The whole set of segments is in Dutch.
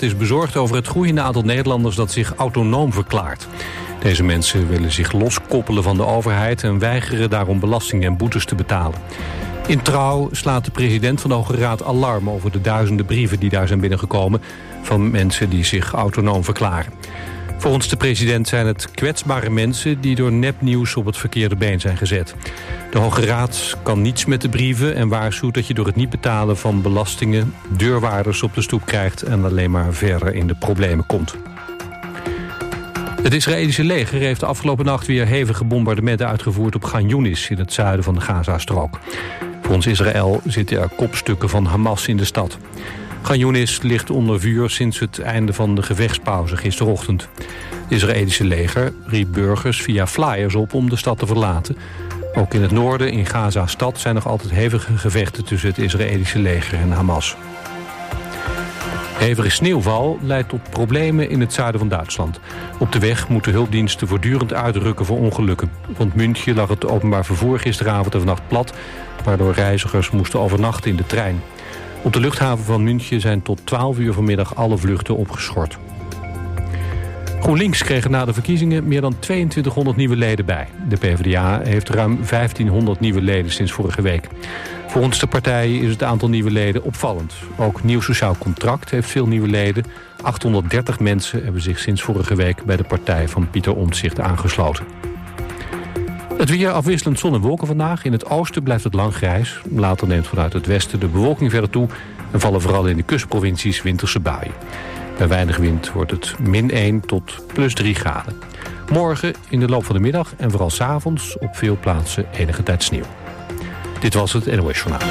Raad is bezorgd over het groeiende aantal Nederlanders dat zich autonoom verklaart. Deze mensen willen zich loskoppelen van de overheid en weigeren daarom belastingen en boetes te betalen. In Trouw slaat de president van de Hoge Raad alarm over de duizenden brieven die daar zijn binnengekomen van mensen die zich autonoom verklaren. Volgens de president zijn het kwetsbare mensen die door nepnieuws op het verkeerde been zijn gezet. De Hoge Raad kan niets met de brieven en waarschuwt dat je door het niet betalen van belastingen deurwaarders op de stoep krijgt en alleen maar verder in de problemen komt. Het Israëlische leger heeft de afgelopen nacht weer hevige bombardementen uitgevoerd op Khan Yunis in het zuiden van de Gazastrook. Volgens Israël zitten er kopstukken van Hamas in de stad. Khan Yunis ligt onder vuur sinds het einde van de gevechtspauze gisterochtend. Het Israëlische leger riep burgers via flyers op om de stad te verlaten. Ook in het noorden, in Gaza-stad, zijn nog altijd hevige gevechten tussen het Israëlische leger en Hamas. Hevige sneeuwval leidt tot problemen in het zuiden van Duitsland. Op de weg moeten hulpdiensten voortdurend uitrukken voor ongelukken. Rond München lag het openbaar vervoer gisteravond en vannacht plat, waardoor reizigers moesten overnachten in de trein. Op de luchthaven van München zijn tot 12 uur vanmiddag alle vluchten opgeschort. GroenLinks kreeg na de verkiezingen meer dan 2200 nieuwe leden bij. De PvdA heeft ruim 1500 nieuwe leden sinds vorige week. Volgens de partij is het aantal nieuwe leden opvallend. Ook Nieuw Sociaal Contract heeft veel nieuwe leden. 830 mensen hebben zich sinds vorige week bij de partij van Pieter Omtzigt aangesloten. Het weer afwisselend zon en wolken vandaag. In het oosten blijft het lang grijs. Later neemt vanuit het westen de bewolking verder toe en vallen vooral in de kustprovincies winterse buien. Bij weinig wind wordt het -1 tot +3 graden. Morgen in de loop van de middag en vooral 's avonds op veel plaatsen enige tijd sneeuw. Dit was het NOS Journaal.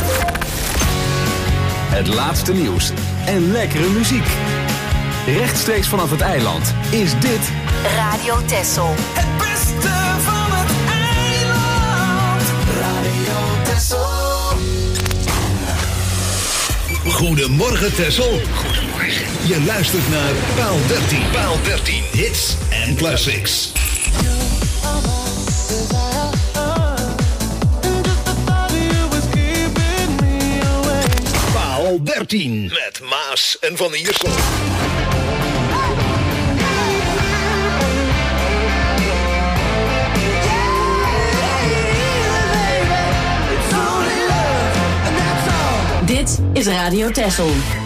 Het laatste nieuws en lekkere muziek. Rechtstreeks vanaf het eiland is dit Radio Texel. Het beste van het eiland. Radio Texel. Goedemorgen Texel. Goedemorgen. Je luistert naar Paal 13. Paal 13. Hits en classics. Paal 13. Met Maas en Van Iersel. Dit is Radio Texel.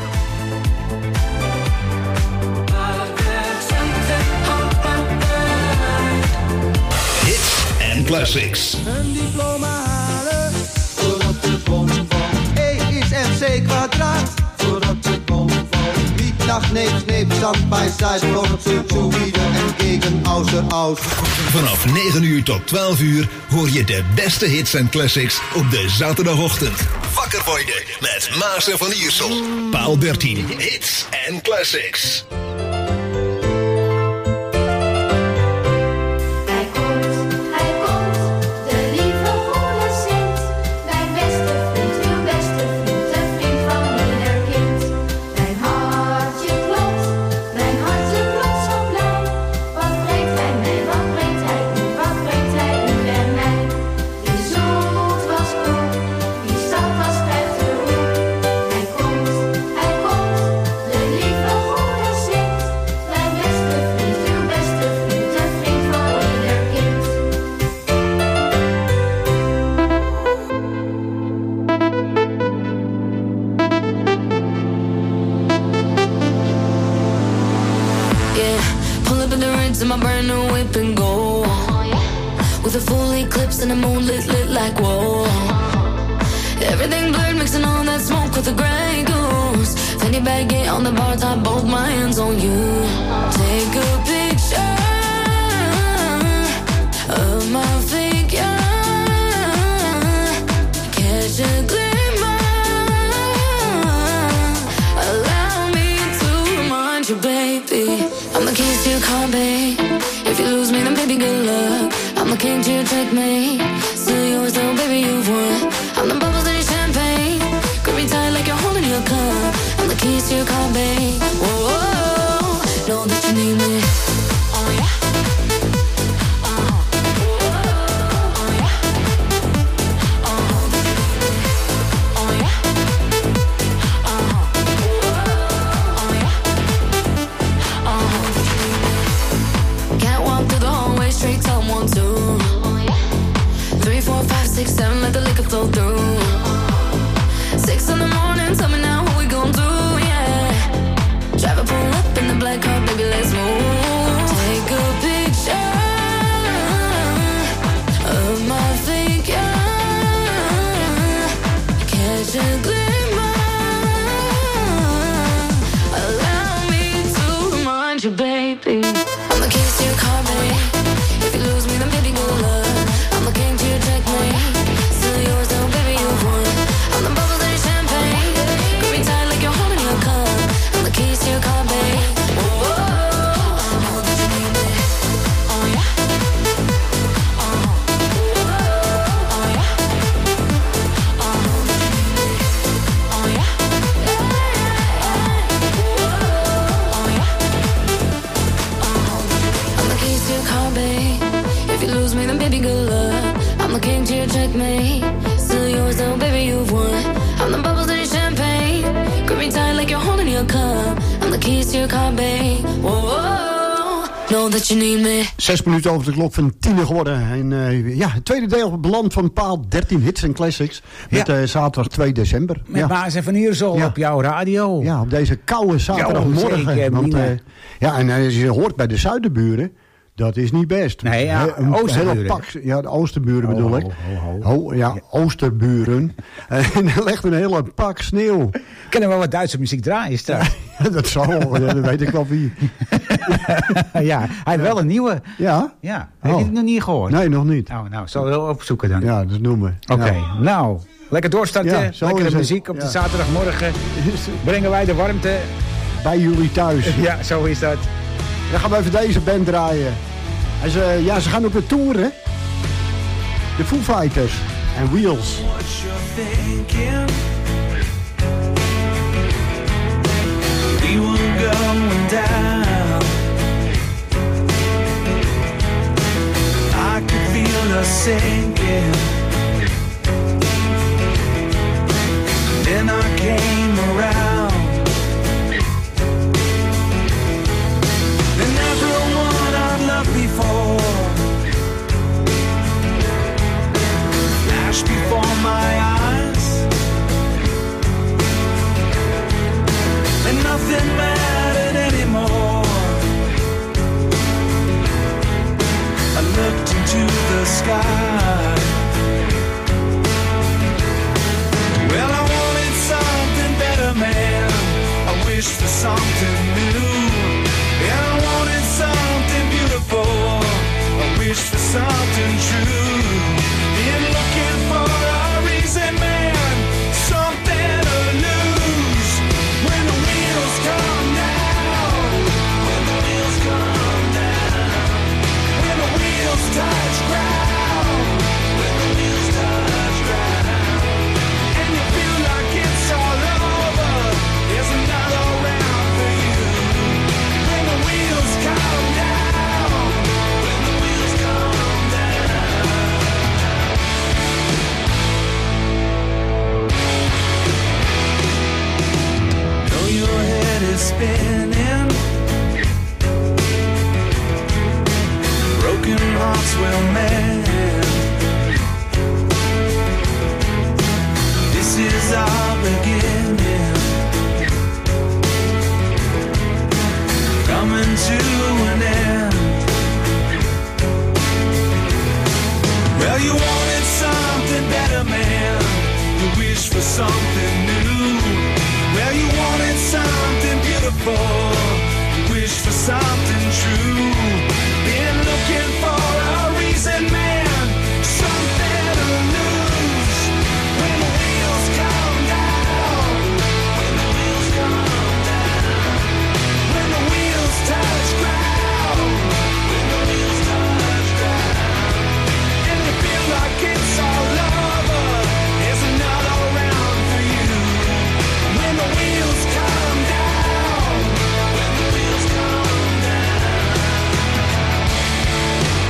Hits en classics. Een diploma halen voordat de bom valt. E is MC kwadraat voordat de bom valt. Niet nach neep, stand bij side, Konnte, Zuwider en gegen außer aus. Vanaf 9 uur tot 12 uur hoor je de beste hits en classics op de zaterdagochtend. Wakker worden met Maas en Van Iersel. Paal 13. Hits en classics. in my brand new whip and go. With a full eclipse and the moon lit like whoa. Everything blurred, mixing all that smoke with the Grey Goose. Fanny baggy on the bar top, both my hands on you. Take a picture of my figure. Catch a glimmer. Allow me to remind you, baby, I'm the keys to your car, babe. If you lose me, then baby, good luck. I'm the king to your checkmate. Still yours, though, baby, you've won. I'm the bubbles in your champagne. Grip me tight like you're holding your cup. I'm the keys to your car, babe. Whoa, whoa, whoa. Know that you need me. Oh, yeah. checkmate. Still yours though, baby, you've won. I'm the bubbles in your champagne. Grip me tight like you're holding your cup. I'm the keys to your car, babe. Whoa, know that you need me. 6 minuten over de klok van 10 geworden. En het tweede deel beland van paal 13 hits en classics. Met zaterdag 2 december. Met Maas en Van Iersel op jouw radio. Ja, op deze koude zaterdagmorgen. Zeker, want, en als je hoort bij de zuiderburen, dat is niet best. Nee, ja, oosterburen. De oosterburen bedoel ik. Oosterburen. En er ligt een hele pak sneeuw. Kunnen we wat Duitse muziek draaien straks? Dat zal, dat weet ik wel wie. Ja, hij heeft wel een nieuwe. Ja? Ja. Heb je het nog niet gehoord? Nee, nog niet. Nou, zal we wel opzoeken dan. Ja, dat noemen we. Oké, nou, lekker doorstarten. Lekkere muziek op de zaterdagmorgen. Brengen wij de warmte bij jullie thuis. Ja, zo is dat. Dan gaan we even deze band draaien. En ze gaan op de tour, hè? De Foo Fighters en Wheels. We were going down. I could feel us sinking. Then I came around. And everyone I've loved before flashed before my eyes. And nothing mattered anymore. I looked into the sky. Well, I wanted something better, man. I wished for something new. And I wanted something beautiful. I wished for something true. Been looking for a reason, man. Something to lose. When the wheels come down. When the wheels come down. When the wheels touch ground. When the wheels touch ground. And you feel like it's all over. There's another round for you. When the wheels come down. When the wheels come down. Though your head is spinning, broken hearts will mend. This is our beginning, coming to an end. Well, you wanted something better, man. You wished for something new. Well, you wanted something beautiful. You wished for something true. Been looking for a reason, man. Something to lose. When the wheels come down. When the wheels come down. When the wheels touch ground. When the wheels touch ground. And you feel like it's all over. There's another round for you. When the wheels come down. When the wheels come down.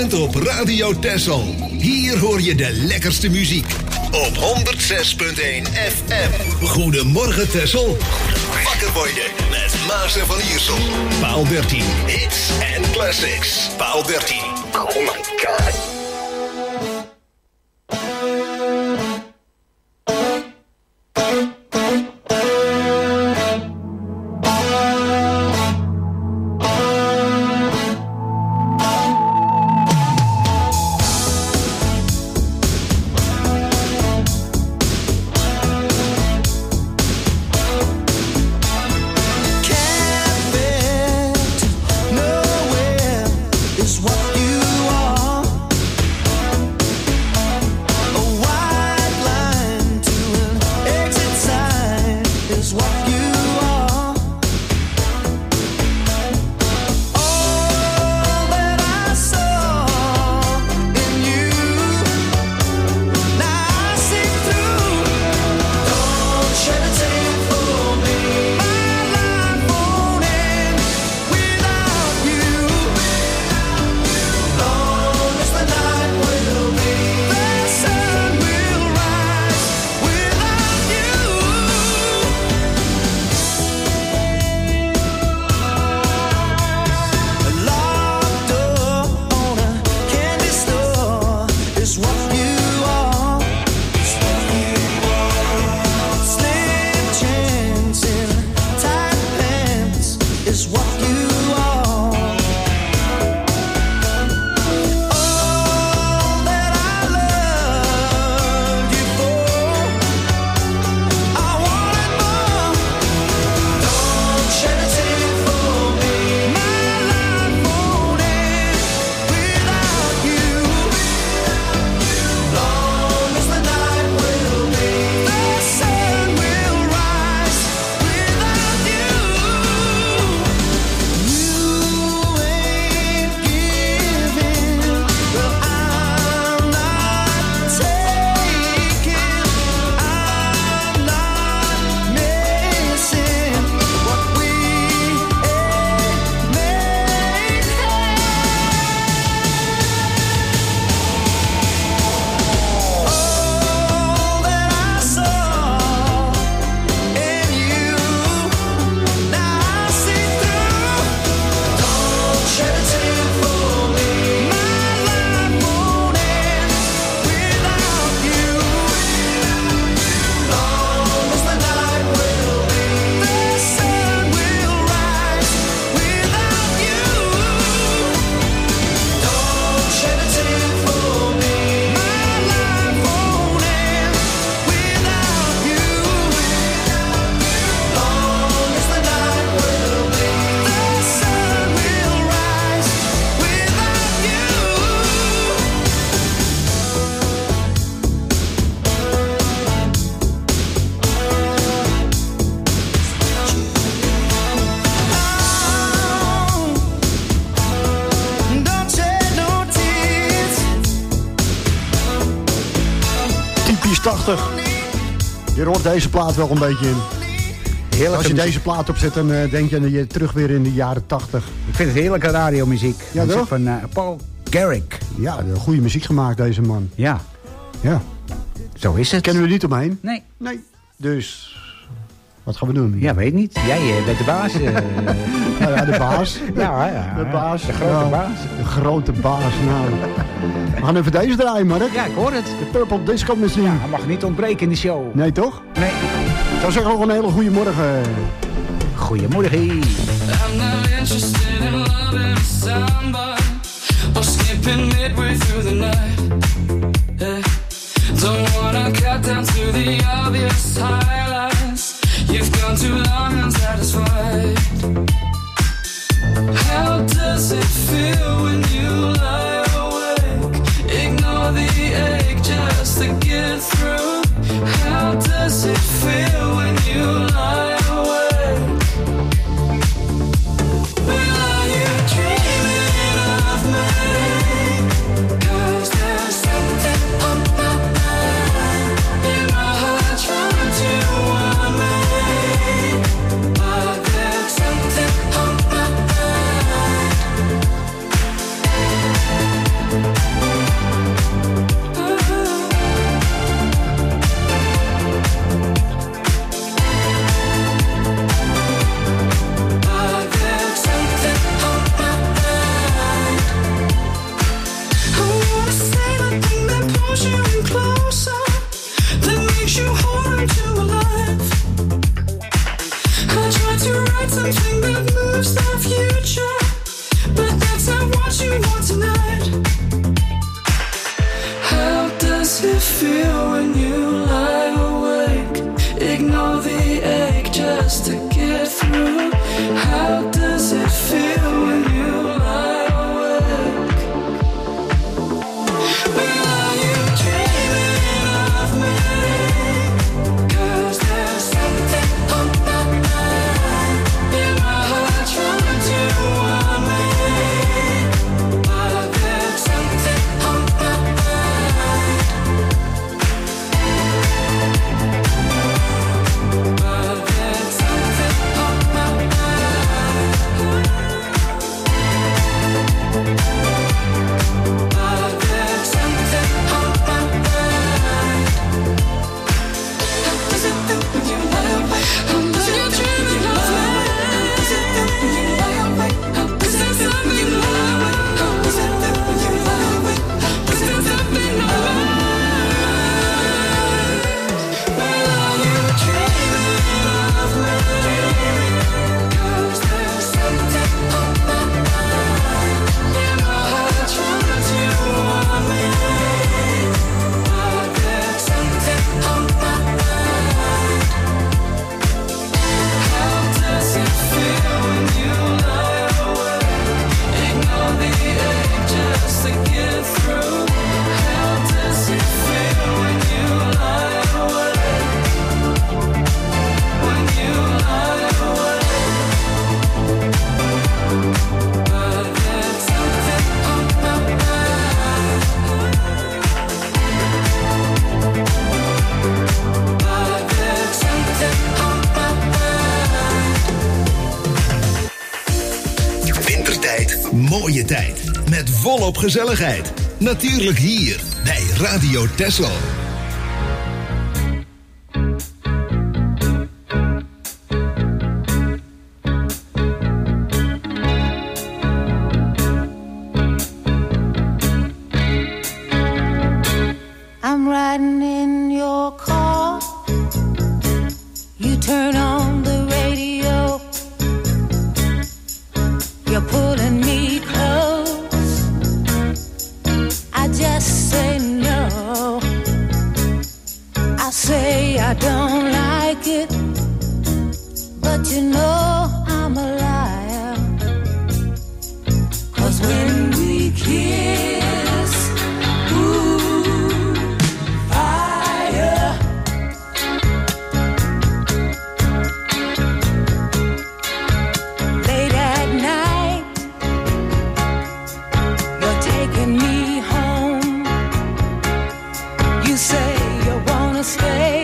bent op Radio Texel. Hier hoor je de lekkerste muziek. Op 106.1 FM. Goedemorgen Texel. Wakker worden met Maas en Van Iersel. Paal 13. Hits en classics. Paal 13. Oh my god. Je hoort deze plaat wel een beetje in. Heerlijke als je muziek. Deze plaat opzet, dan denk je dat je terug weer in de jaren 80. Ik vind het heerlijke radiomuziek. Ja, toch? Van Paul Garrick. Ja, goede muziek gemaakt, deze man. Ja. Ja. Zo is het. Kennen we er niet omheen? Nee. Dus, wat gaan we doen? Ja, weet niet. Jij bent de baas. Ja, de baas. Ja. De baas. De grote baas. De grote baas, nou. We gaan even deze draaien, Mark. Ja, ik hoor het. De Purple Disco Machine. Ja, mag niet ontbreken in de show. Nee, toch? Nee. Ik zou zeggen nog een hele goede morgen. Goedemorgen. I'm not interested in loving somebody or skipping midway through the night. Yeah. Don't wanna cut down to the obvious highlights. You've gone too long unsatisfied. How does it feel when you lie awake? Ignore the ache just to get through. How does it feel when you lie awake? Well, are you dreaming of me? 'Cause there's something on my mind. In my heart trying to warn me. But there's something love's the future, but that's not what you want tonight. How does it feel when you lie awake? Ignore the ache just to get through. How does it feel when you lie awake? Well, are you dreaming of me? 'Cause there's something on my mind. In my heart trying to warn me. But there's something on my mind. But there's something on my mind. But there's something on my mind. How does it feel when you lie awake? How does it feel when you lie awake? How does it feel when you lie awake? How does it feel when you lie awake? How does it feel when you lie awake? How does it feel when you lie awake? Well, are you dreaming of me? 'Cause there's something on my mind. In my heart trying to warn me. But there's something on my mind. How does it feel when you lie awake? Ignore the ache just to get through. How does it feel when you lie awake? When you lie awake. But there's something on my mind. But there's something on my mind. Wintertijd, mooie tijd. Met volop gezelligheid. Natuurlijk hier bij Radio Texel. I'm riding in your car. You turn on the radio. You're pulling me close. I just say no. I say I don't like it, but you know I'm a liar. 'Cause when we kiss, ooh, fire. Late at night, you're taking me home. You say you wanna stay.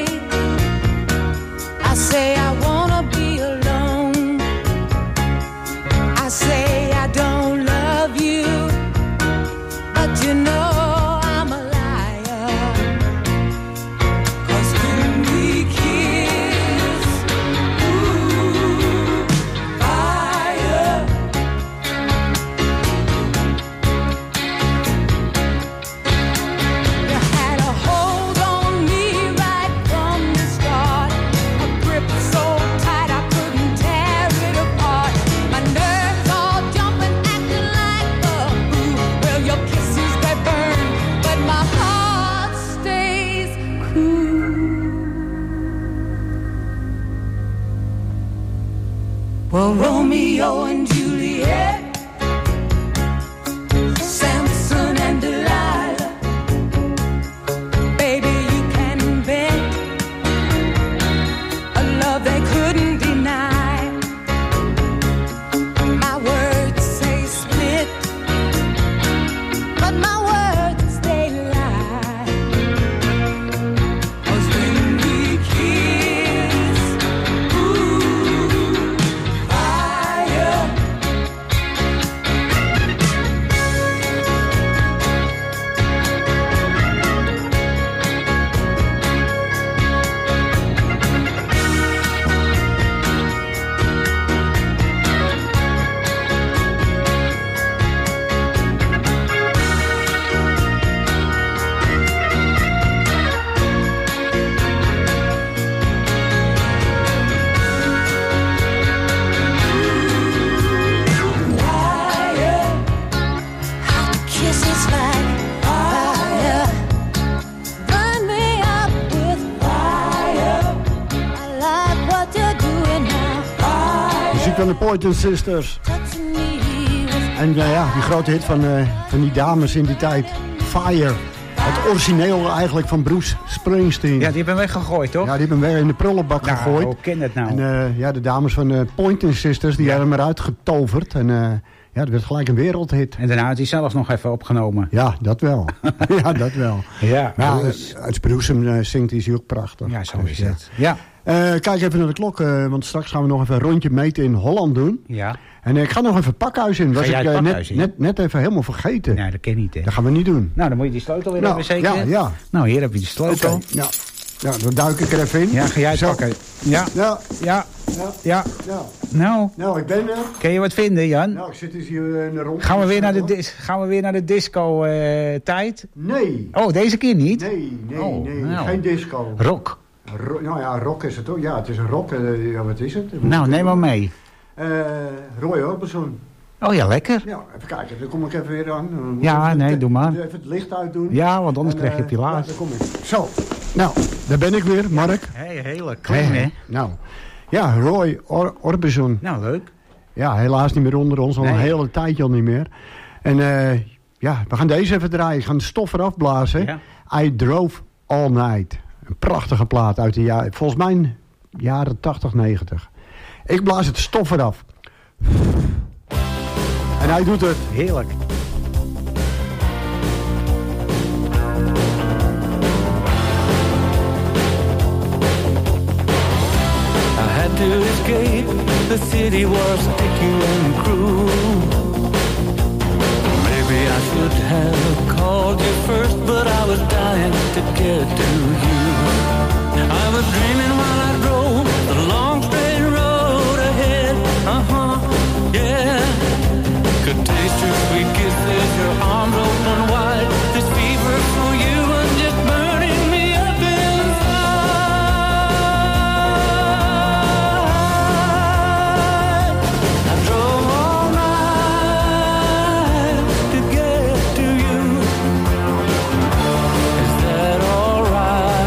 I say I wanna be alone. I say I don't love you, but you know I'm a liar. 'Cause when we kiss, ooh, fire. You had a hold on me right from the start, a grip so tight I couldn't tear it apart. My nerves all jumping, acting like a fool. Well, your kisses they burn, but my heart stays cool. Well, Romeo and Juliet, Samson and Delilah. Baby, you can invent a love they couldn't deny. My words say split, but my words they lie. 'Cause when we kiss, ooh, fire. Pointer Sisters. En ja, die grote hit van die dames in die tijd. Fire. Het origineel eigenlijk van Bruce Springsteen. Ja, die hebben weggegooid, toch? Ja, die hebben weer in de prullenbak gegooid. Hoe ken het nou? En ja, de dames van Pointer Sisters, die hebben hem eruit getoverd. En ja, dat werd gelijk een wereldhit. En daarna had hij zelfs nog even opgenomen. Ja, dat wel. Ja, dat wel. Ja, maar als Bruce hem zingt, is hij ook prachtig. Ja, zo is het. Ja. Kijk even naar de klok, want straks gaan we nog even een rondje meten in Holland doen. Ja. En ik ga nog even het pakhuis in. Ga jij het pakhuis in? Net even helemaal vergeten. Nee, dat ken je niet, hè? Dat gaan we niet doen. Nou, dan moet je die sleutel weer hebben, zeker? Ja. Nou, hier heb je die sleutel. Okay, ja, dan duik ik er even in. Ja, ga jij het pakken? Ja. Nou, ik ben er. Kun je wat vinden, Jan? Nou, ik zit dus hier in de rond. Gaan we weer naar de disco-tijd? Nee. Oh, deze keer niet? Nee. Nou. Geen disco. Rock. Nou ja, rock is het ook. Ja, het is een rock. Ja, wat is het? Nou, neem maar mee. Roy Orbison. Oh ja, lekker. Ja, even kijken. Dan kom ik even weer aan. Ja, nee, doe maar. Even het licht uitdoen. Ja, want anders krijg je pilaar. Ja, daar kom ik. Zo. Nou, daar ben ik weer, Mark. Heerlijk. Klein, hè? Nou, ja, Roy Orbison. Nou, leuk. Ja, helaas niet meer onder ons. Al een hele tijdje al niet meer. En ja, we gaan deze even draaien. Ik ga de stof eraf blazen. Ja. I Drove All Night. Een prachtige plaat uit de jaren, volgens mij jaren 80, 90. Ik blaas het stof eraf. En hij doet het. Heerlijk. I had to escape, the city was sticky and cruel. Maybe I should have called you first, but I was dying to get to you. I was dreaming while I drove the long straight road ahead. Yeah. Could taste your sweet kisses, your arms open wide. This fever for you and just burning me up inside. I drove all night to get to you. Is that alright?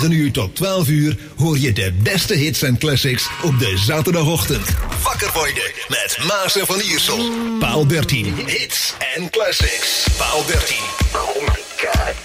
9 uur tot 12 uur hoor je de beste hits en classics op de zaterdagochtend. Wakker worden met Maas en Van Iersel. Paal 13, hits en classics. Paal 13. Oh my god.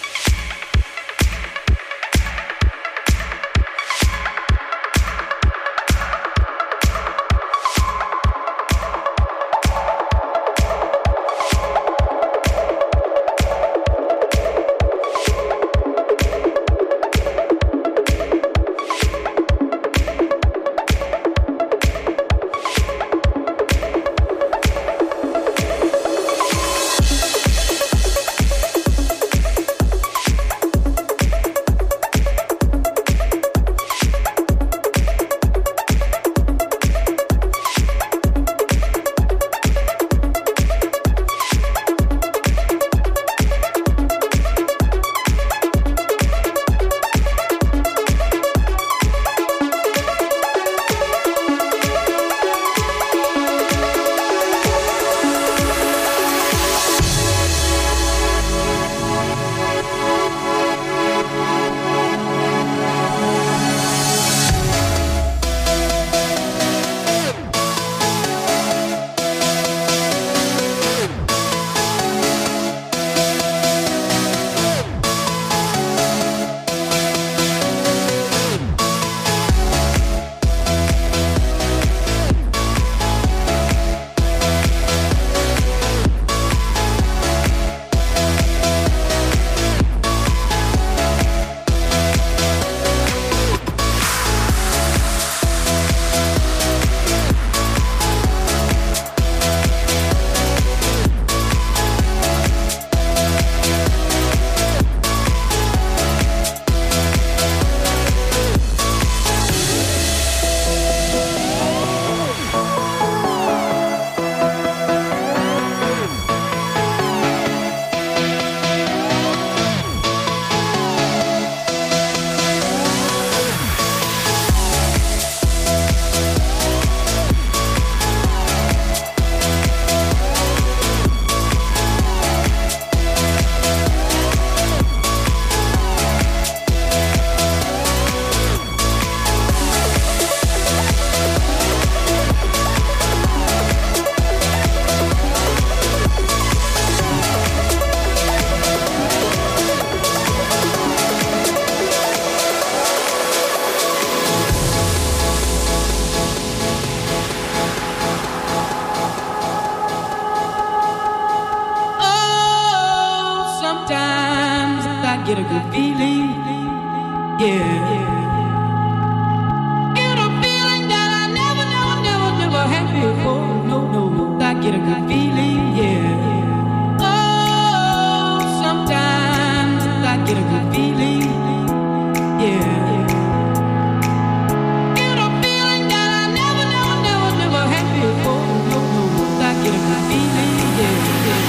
get a good feeling, yeah. Get a feeling that I never had before. No, I get a good feeling, yeah. Oh, sometimes I get a good feeling, yeah. Get a feeling that I never had before. No, I get a good feeling, yeah.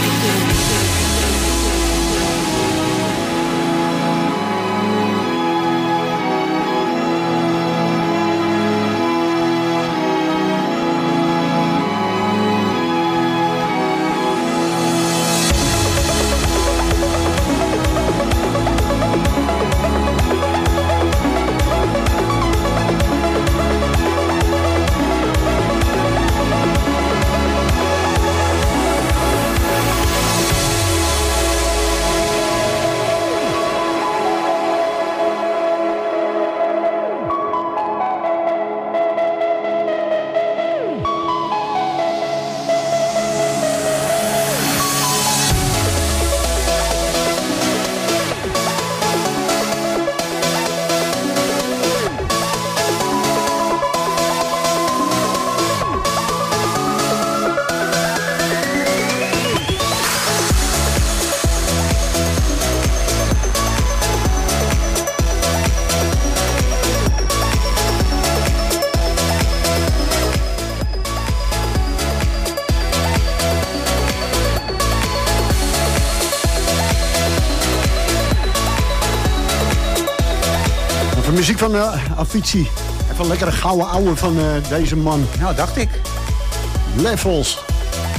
Muziek van Avicii. Even lekkere gouden ouwe van deze man. Nou, dacht ik. Levels.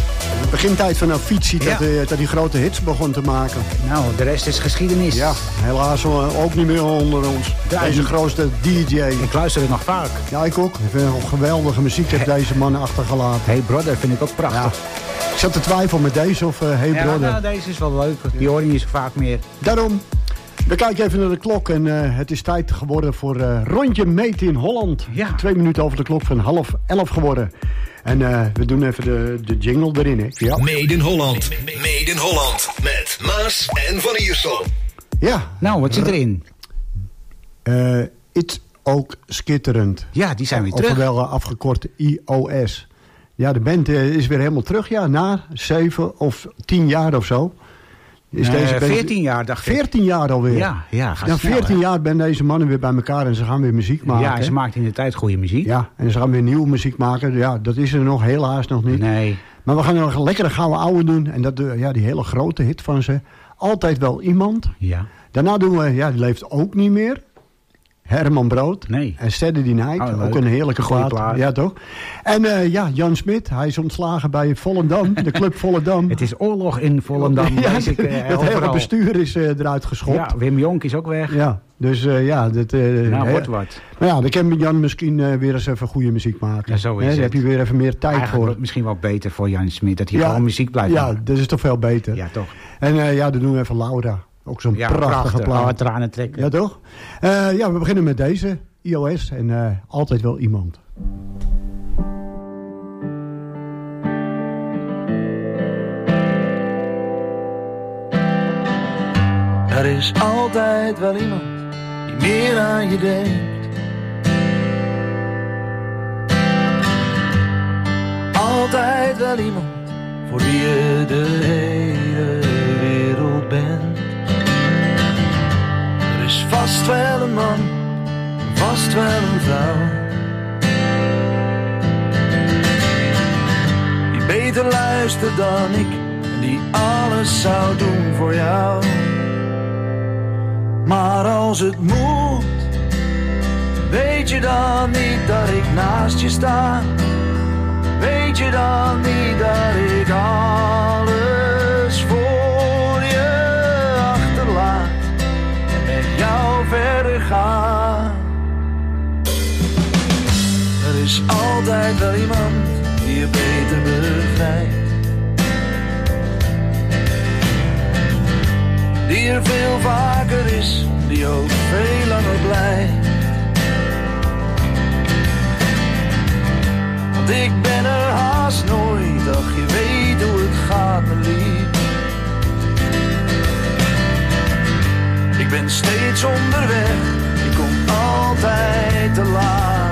begintijd van Avicii dat hij grote hits begon te maken. Nou, de rest is geschiedenis. Ja, helaas ook niet meer onder ons. Deze grootste DJ. Ik luister het nog vaak. Ja, ik ook. Ik vind geweldige muziek heeft deze man achtergelaten. Hey Brother vind ik ook prachtig. Ja. Ik zat te twijfelen met deze of Hey Brother. Ja, deze is wel leuk. Die hoor je niet zo vaak meer. Daarom. We kijken even naar de klok en het is tijd geworden voor Rondje Meten in Holland. Ja. 2 minuten over de klok van 10:30 geworden. En we doen even de jingle erin, hè? Ja. Made in Holland. Made in Holland. Met Maas en Van Iersel. Ja. Nou, wat zit erin? It's ook schitterend. Ja, die zijn weer terug. Ofwel afgekort IOS. Ja, de band is weer helemaal terug, ja. Na 7 of 10 jaar of zo. Is deze band 14 jaar, dacht ik. 14 jaar alweer. Ja, 14 jaar ben deze mannen weer bij elkaar en ze gaan weer muziek maken. Ja, ze maakt in de tijd goede muziek. Ja, en ze gaan weer nieuwe muziek maken. Ja, dat is er nog helaas nog niet. Nee. Maar we gaan nog een lekkere gouden ouwe doen. En dat, die hele grote hit van ze. Altijd wel iemand. Ja. Daarna doen we, die leeft ook niet meer. Herman Brood. Nee. En Saturday Night. Oh, ook een heerlijke plaat. Ja, toch? En Jan Smit. Hij is ontslagen bij Volendam. De club Volendam. Het is oorlog in Volendam. Ja, het hele bestuur is eruit geschopt. Ja, Wim Jonk is ook weg. Ja, dus wordt wat. Maar ja, dan kan Jan misschien weer eens even goede muziek maken. Ja, zo is dan heb je weer even meer tijd voor. Misschien wel beter voor Jan Smit. Dat hij gewoon muziek blijft maken. Ja, dat is toch veel beter. Ja, toch. En dan doen we even Laura. Ook zo'n prachtige plaat. Tranen trekken. Ja, toch? We beginnen met deze. iOS. En altijd wel iemand. Er is altijd wel iemand die meer aan je denkt. Altijd wel iemand voor wie je de hele wereld bent. Er is vast wel een man, vast wel een vrouw, die beter luistert dan ik en die alles zou doen voor jou. Maar als het moet, weet je dan niet dat ik naast je sta? Weet je dan niet dat ik alles voor je achterlaat en met jou verder ga? Er is altijd wel iemand die je beter begrijpt, die er veel vaker is, die ook veel langer blijft. Want ik ben er haast nooit, ach je weet hoe het gaat me lief. Ik ben steeds onderweg, ik kom altijd te laat.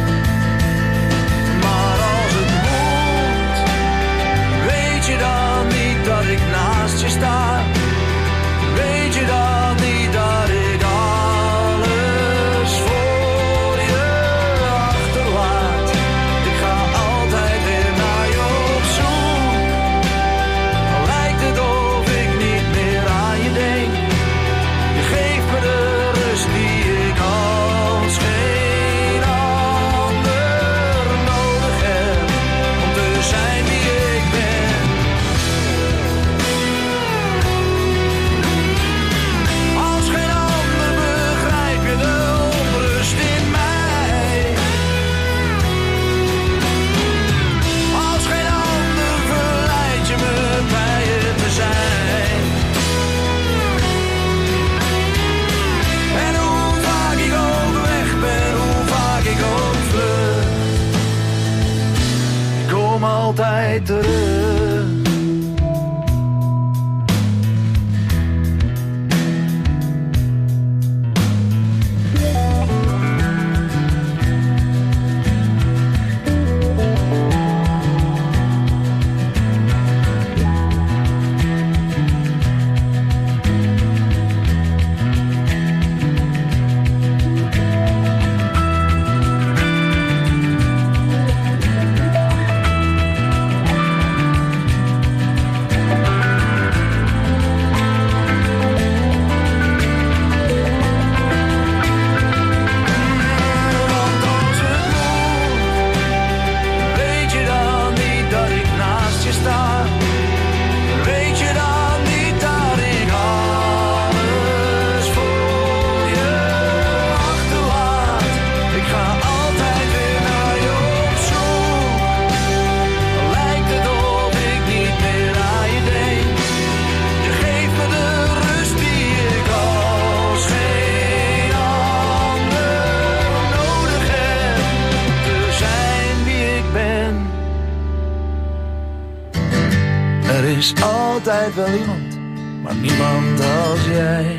Maar als het moet, weet je dan niet dat ik naast je sta? Weet je dan niet dat ik alles voor je achterlaat? Ik ga altijd weer naar je op zoek. Al lijkt het of ik niet meer aan je denk. Je geeft me de rust die ik als geen ander nodig heb, om te zijn wie ik ben. Altijd terug. is altijd wel iemand, maar niemand als jij.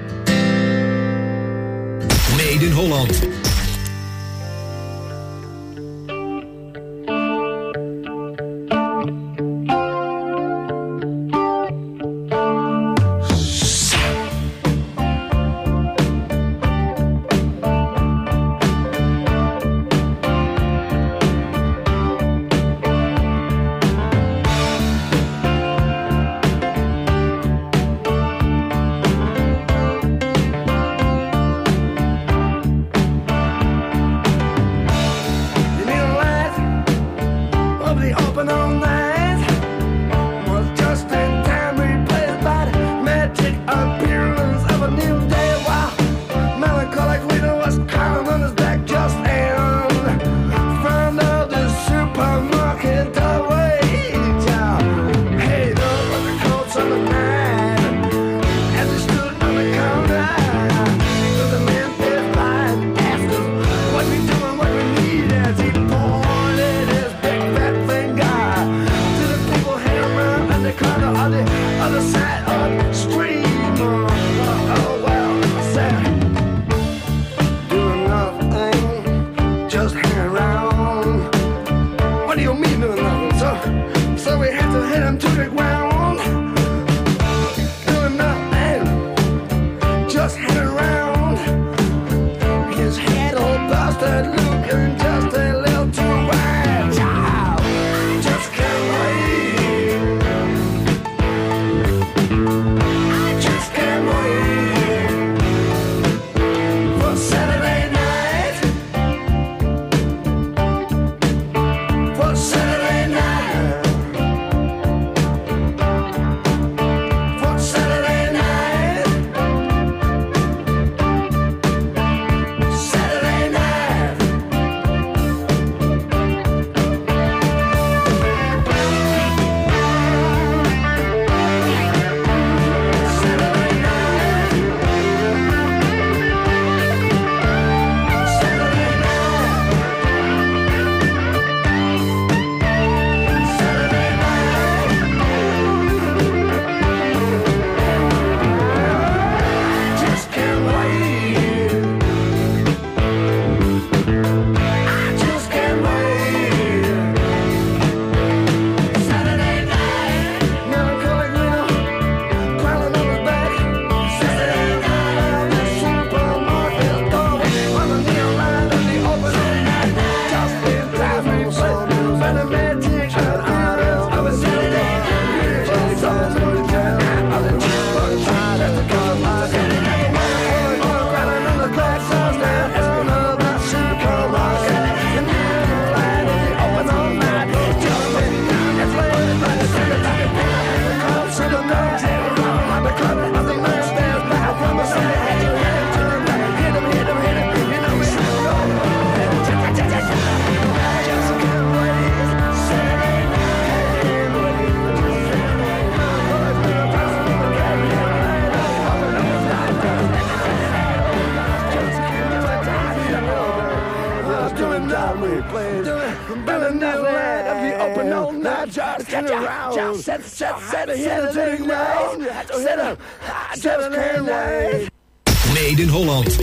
Made in Holland. Made in Holland.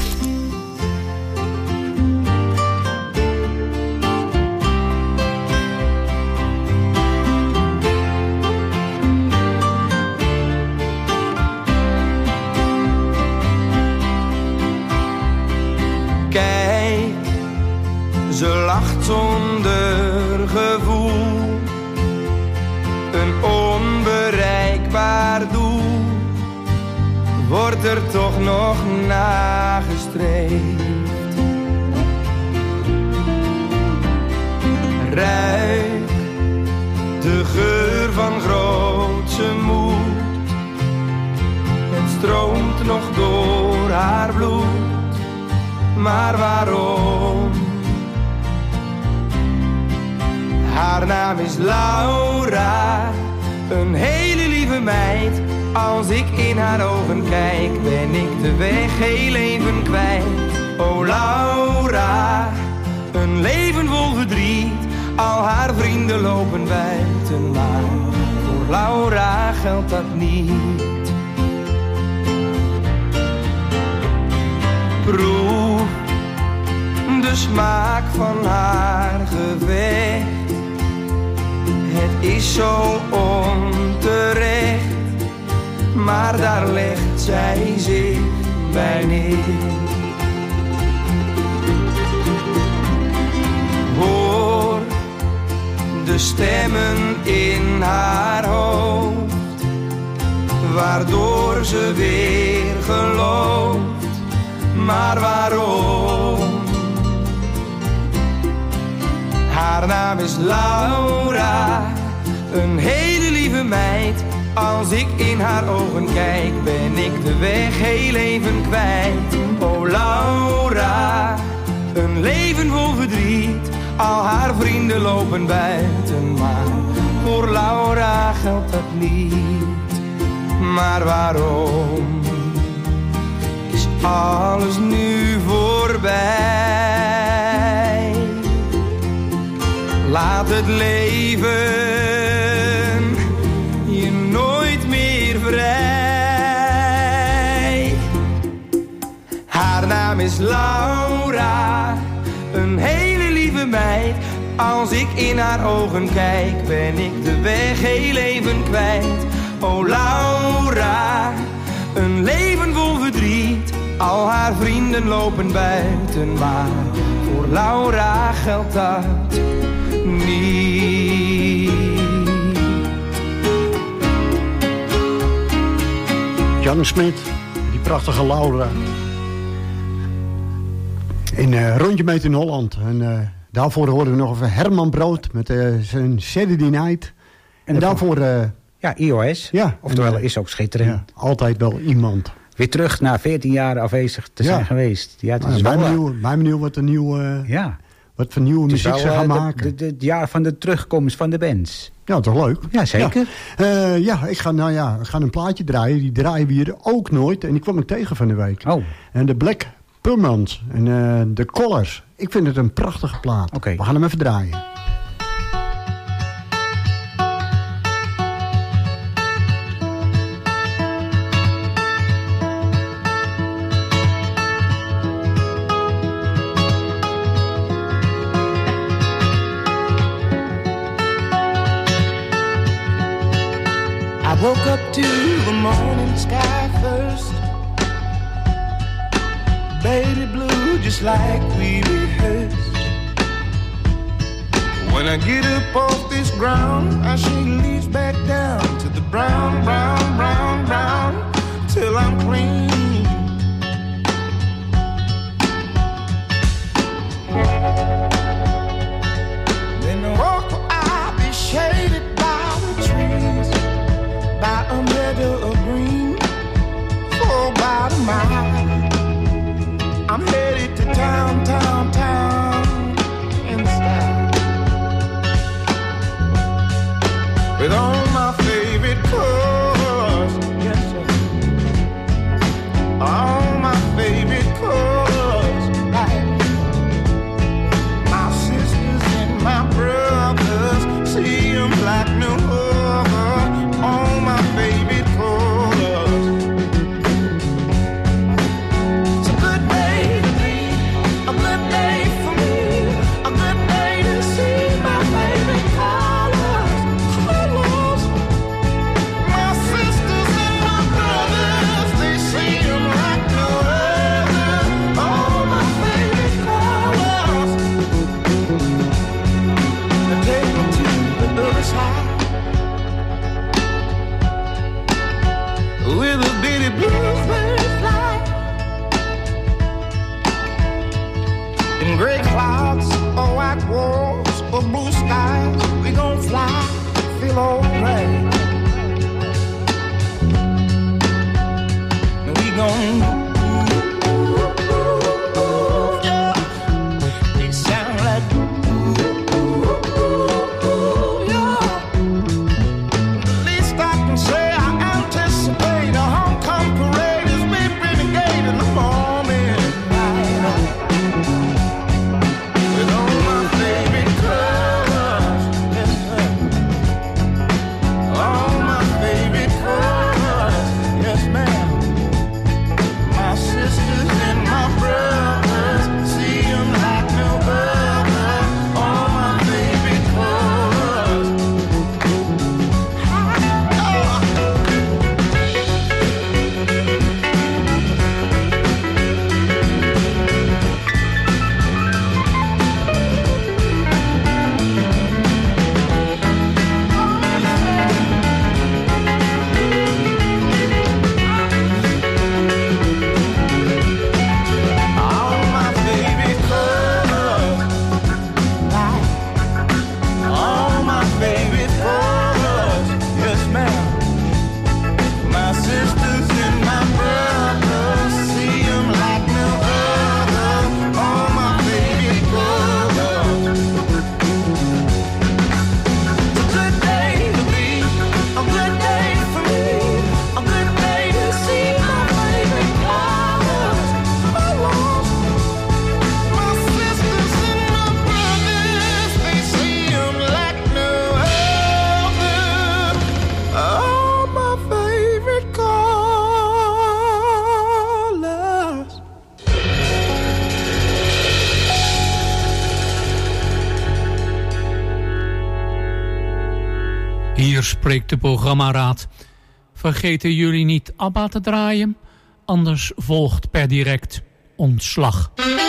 Kijk, ze lacht zonder gevoel. Een onbereikbaar doel wordt er toch nog nagestreefd. Ruik de geur van grootse moed. Het stroomt nog door haar bloed. Maar waarom? Haar naam is Laura, een hele lieve meid. Als ik in haar ogen kijk, ben ik de weg heel even kwijt. Oh Laura, een leven vol verdriet. Al haar vrienden lopen buiten, maar voor Laura geldt dat niet. Proef de smaak van haar gevecht. Het is zo onterecht, maar daar legt zij zich bij neer. Hoor de stemmen in haar hoofd, waardoor ze weer gelooft. Maar waarom? Haar naam is Laura, een hele lieve meid. Als ik in haar ogen kijk, ben ik de weg heel even kwijt. Oh Laura, een leven vol verdriet. Al haar vrienden lopen buiten, maar voor Laura geldt dat niet. Maar waarom is alles nu voorbij? Laat het leven je nooit meer vrij. Haar naam is Laura, een hele lieve meid. Als ik in haar ogen kijk, ben ik de weg heel even kwijt. Oh Laura, een leven vol verdriet. Al haar vrienden lopen buiten, maar voor Laura geldt dat niet. Jan Smit, die prachtige Laura. In Rondje Meet in Holland. En daarvoor hoorden we nog over Herman Brood met zijn Saturday Night. En daarvoor... ja, IOS. Ja, oftewel is ook schitterend. Ja, altijd wel iemand. Weer terug na 14 jaar afwezig te zijn geweest. Ja, het is ben benieuwd wat een nieuwe... Wat voor nieuwe muziek ze gaan maken. Het jaar van de terugkomst van de bands. Ja, toch leuk? Ja, zeker. Ja, ik ga een plaatje draaien. Die draaien we hier ook nooit. En die kwam ik tegen van de week. Oh. En de Black Pummels en de Collars. Ik vind het een prachtige plaat. Okay. We gaan hem even draaien. I woke up to the morning sky first, baby blue just like we rehearsed. When I get up off this ground, I shake leaves back down to the brown, brown, brown, brown, till I'm clean. Then the walk I'll be shaded by the trees, by a meadow of green, for about a mile. I'm headed to town, town, town, in style, with all my favorite colors, yes sir, all my favorite colors, like my sisters and my brothers, see them like no other, all my favorite colors. It's a good day to be, a good day for me, a good day to see my favorite colors, colors. My sisters and my brothers, they see them like no other, all my favorite colors. And take me to the other side, with a bitty bluebird fly, in gray clouds or white walls or blue skies, we gon' fly, feel alright. We gon' yeah, they sound like yeah. Least I can say I anticipate a homecoming parade as we renegade in the morning light, with all my favorite colors, yes sir. Hier spreekt de programmaraad. Vergeten jullie niet ABBA te draaien? Anders volgt per direct ontslag.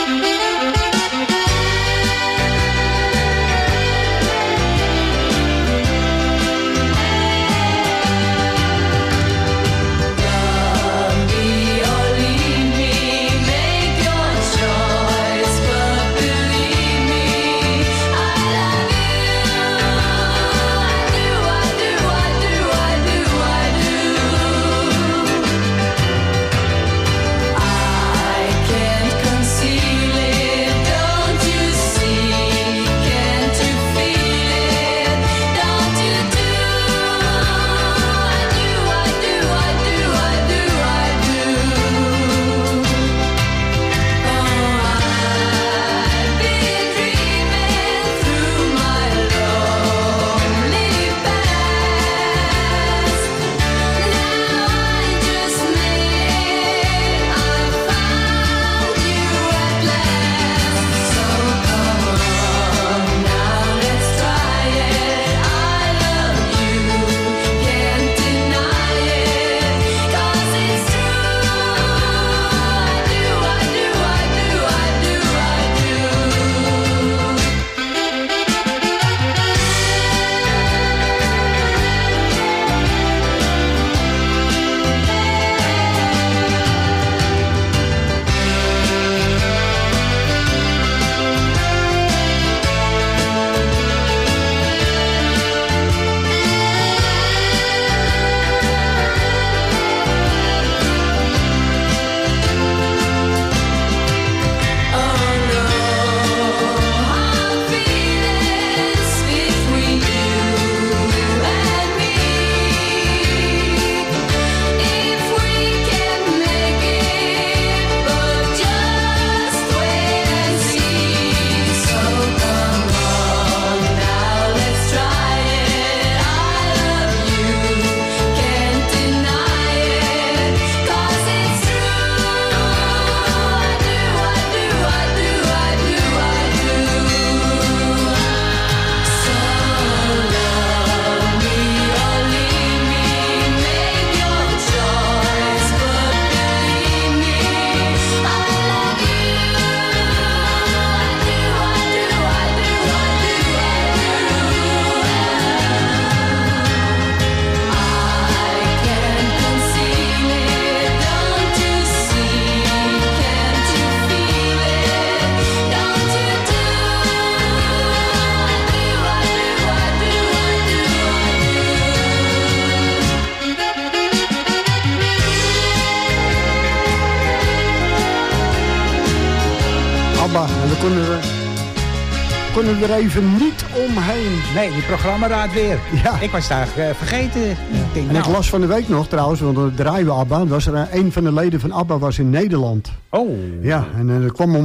Konden we er even niet omheen. Nee, die programmaraad weer. Ja. Ik was daar vergeten. Ik las van de week nog trouwens, want dan draaien we ABBA. Was er een van de leden van ABBA was in Nederland. Oh. Ja, en dat kwam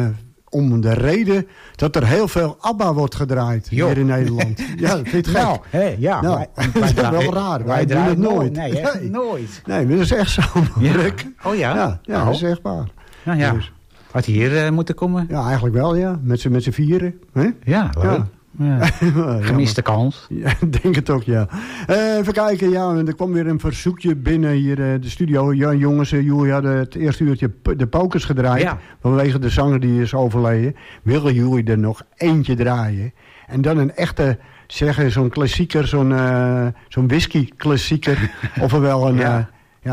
om de reden dat er heel veel ABBA wordt gedraaid hier in Nederland. Ja, dat vind je het gek? Ja. Nou, dat is wel raar. Wij doen het nooit. Nee, nooit. Nee, maar dat is echt zo. Ja. Oh ja? Ja, dat is echt waar. Nou ja. Dus. Had hij hier moeten komen? Ja, eigenlijk wel, ja. Met z'n vieren. Hè? Ja, leuk. Ja. Gemiste kans. Ja, ik denk het ook, ja. Even kijken, ja, er kwam weer een verzoekje binnen hier de studio. Ja, jongens, jullie hadden het eerste uurtje de pokers gedraaid. Ja. Vanwege de zanger die is overleden. Willen jullie er nog eentje draaien? En dan een echte, zeggen, zo'n klassieker, zo'n whisky-klassieker. Ofwel een,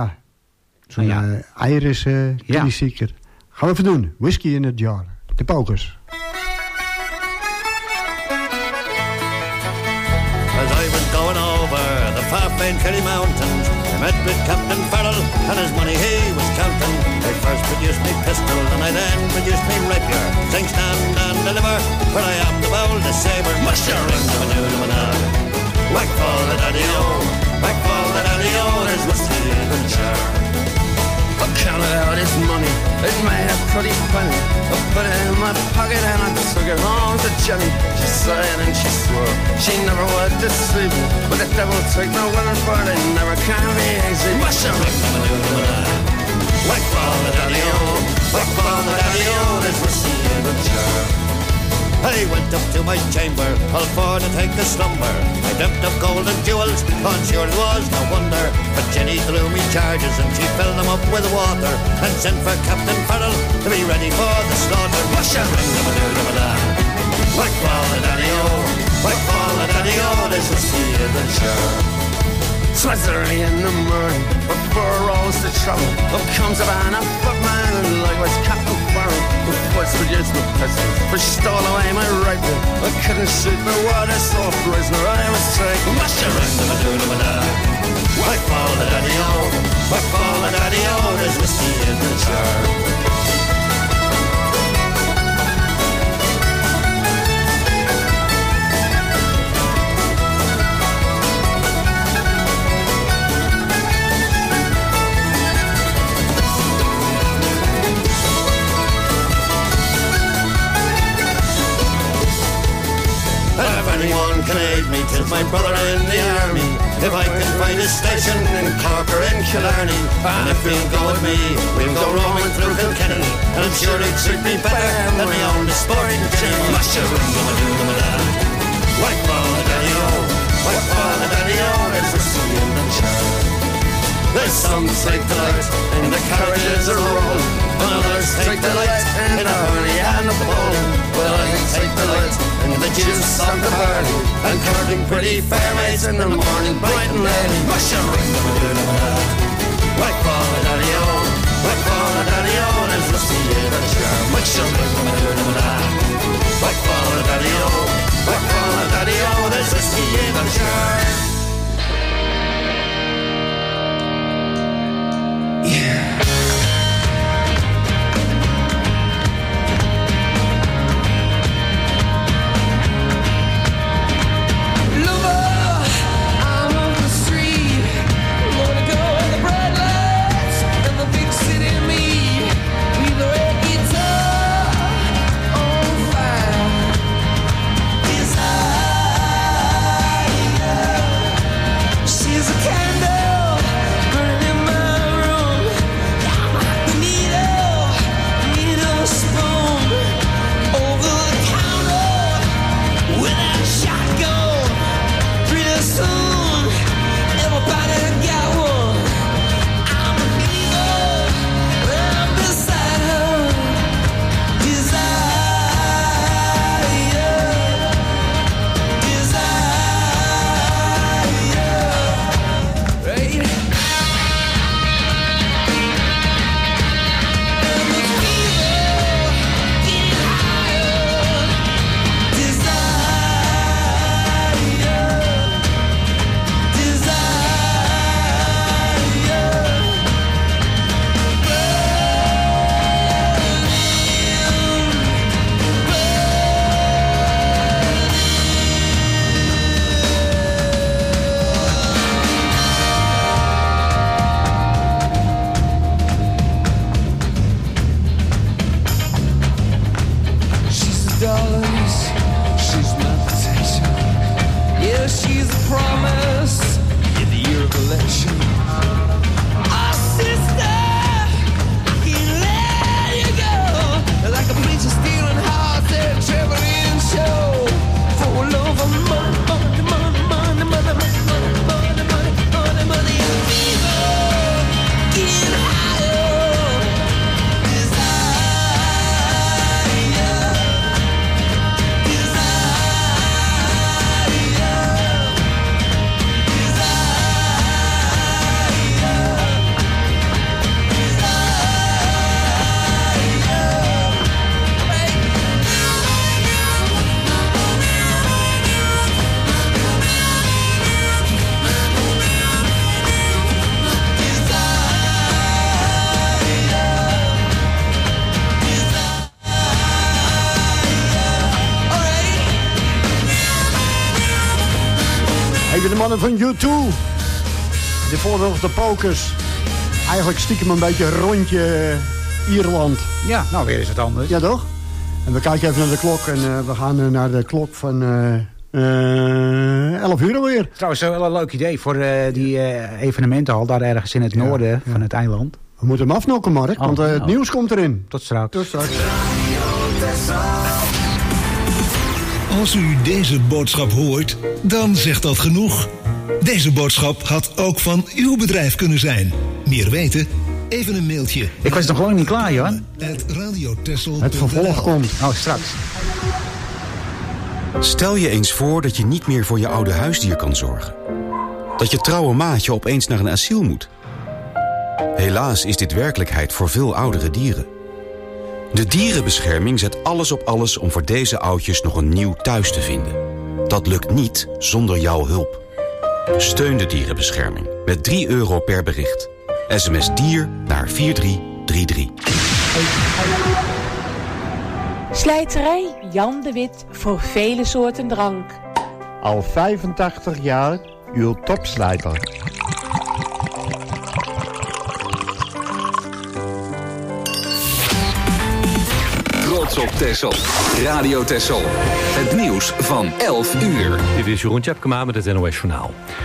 zo'n Irish klassieker. Gaan we even doen. Whisky in a jar. De pokers. As I was going over the far-famed Kerry Mountains, I met with Captain Farrell and his money he was counting. I first produced me pistol and I then produced me rapier. Sing, stand and deliver, for I am the boldest saber. Muster ring of a new lemonade. Whack for the daddy-o, whack for the daddy-o, there's whiskey in the jar. I counted out his money, it made a pretty penny. I put it in my pocket and I took it home to Jenny. She sighed and she swore, she never would deceive me. But the devil took no winning for it, never can be easy. What's your ring of a new lemonade? Whack for the daddy-o, whack for the daddy-o, there's whiskey in the jar. I went up to my chamber, all for to take a slumber. I dreamt of gold and jewels, and sure it was no wonder. But Jenny threw me charges, and she filled them up with water, and sent for Captain Farrell to be ready for the slaughter. Mush-a-ring-a-ma-doo-da-ma-da. Whack ball the daddy-o, whack ball the daddy-o, there's whiskey in the jar. Twas early in the morning, before rose the trouble. Up comes a man, a footman, and likewise Captain Farrell, who first produced my pistol, for she stole away my rifle. I couldn't shoot my water, soft prisoner I was taken. Mush-a-ring-a-ma-doo-da-ma-da. Whack ball the daddy-o, whack ball the daddy-o, there's whiskey in the jar. Anyone can aid me, 'tis my brother in the army. If I can find a station in Cork or in Killarney, and if you'll go with me, we'll go roaming through Kilkenny, and I'm sure it'd suit me better than my own sporting Jenny. Mush-a-ring-a-ma-doo-da-ma-da. Whack ball the daddy-o, whack ball the daddy-o, there's whiskey in the jar. There's some take delight in the carriages are rolling, and others take delight in the honey and the bowling. Well, I take delight in the juice of the barley, and courting pretty fair maids in the morning bright and early. Mush-a-ring-a-ma-doo-da-ma-da. Whack ball the daddy-o, whack ball the daddy-o, there's whiskey in the jar. Mush-a-ring-a-ma-doo-da-ma-da. Whack ball the daddy-o, whack ball the daddy-o, there's whiskey in the jar. Even de mannen van U2. De voorbeeld de Pokers. Eigenlijk stiekem een beetje rondje Ierland. Ja, nou weer is het anders. Ja, toch? En we kijken even naar de klok. En we gaan naar de klok van 11 uur alweer. Trouwens, wel een leuk idee voor die evenementenhal. Daar ergens in het noorden van het eiland. We moeten hem afnokken, Mark. Want het nieuws komt erin. Tot straks. Tot straks. Als u deze boodschap hoort, dan zegt dat genoeg. Deze boodschap had ook van uw bedrijf kunnen zijn. Meer weten? Even een mailtje. Ik was nog lang niet klaar, Johan. Het vervolg komt. Oh, straks. Stel je eens voor dat je niet meer voor je oude huisdier kan zorgen. Dat je trouwe maatje opeens naar een asiel moet. Helaas is dit werkelijkheid voor veel oudere dieren. De dierenbescherming zet alles op alles om voor deze oudjes nog een nieuw thuis te vinden. Dat lukt niet zonder jouw hulp. Steun de dierenbescherming met €3 per bericht. SMS dier naar 4333. Slijterij Jan de Wit voor vele soorten drank. Al 85 jaar uw topslijter. Trots op Texel. Radio Texel. Het nieuws van 11 uur. Dit is Jeroen Tjepkema met het NOS Journaal.